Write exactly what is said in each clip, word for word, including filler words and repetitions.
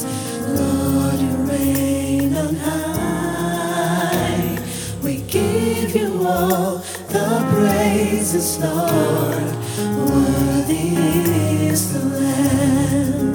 Lord, you reign on high. We give you all the praises, Lord. Worthy is the Lamb.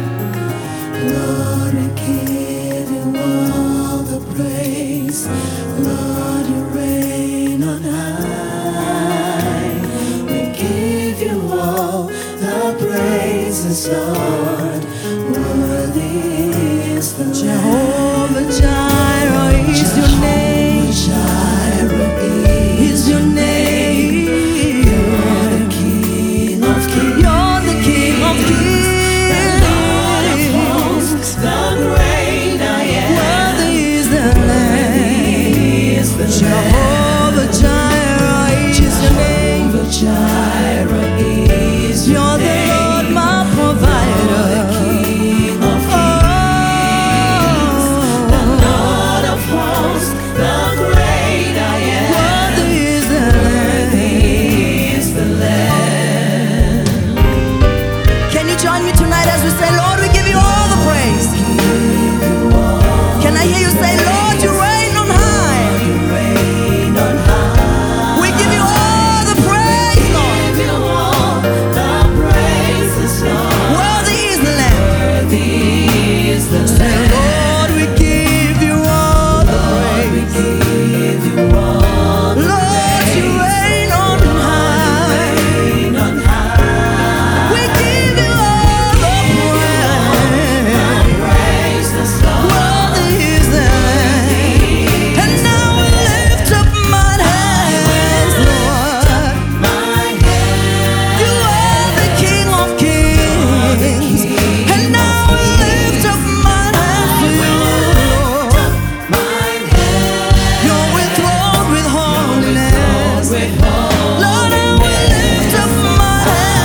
Lord, we give you all the praise. Lord, you reign on high. We give you all the praises, Lord. Worthy is the Lamb. Jehovah Jireh is your name. Jireh Is your name. You're the King of Kings. You're the King of Kings. The Lord of hosts, the great I am. Worthy is the Lamb. Is the Jehovah Jireh is your name. Jehovah Jireh is your You're the name. Lord, my provider. King of Kings, the Lord of hosts, the great I am. Worthy is the Lamb. Is the Lamb. Can you join me tonight as we say, Lord, we give you all the praise? Can I hear you say, Lord, you reign on high? You reign on high. We give you all the praise, Lord. Give you all the praises, Lord. Worthy is the Lamb. Worthy is the Say, Lamb. Lord, we give you all the We praise. give you all the Lord, you reign on high. reign on high. We give you all the praise. Praise the Lord. Worthy is the Lamb. And now we lift up mine hands, Lord. My head, You are the King of Kings. And now we lift up mine hands to you, Lord. my head, You're enthroned with holiness. with all Lord, I will lift up my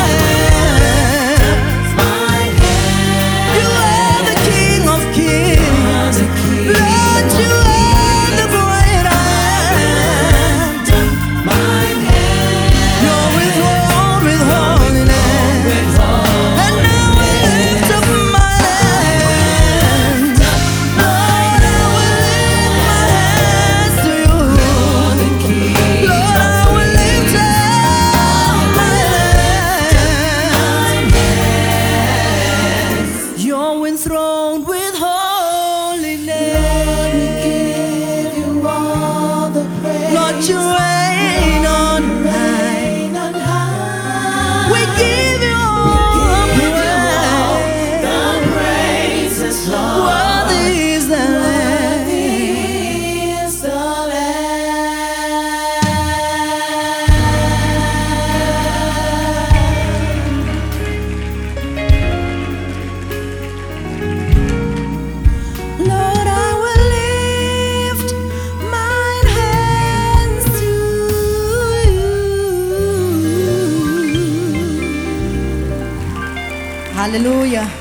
hands. my head, You are the King of Kings. the King. Lord, you are the great I am. My head, You're enthroned with holiness. with all And now I lift up my hands. Lord, I will lift my hands to you. the King. Lord, I will lift up my hands. You're enthroned with holiness. Give you all the praise. Lord, you reign on high. Reign on high. We give you all praise. the praises, Lord. Worthy is the Lamb. Is the Lord, I will lift mine hands to you. Hallelujah.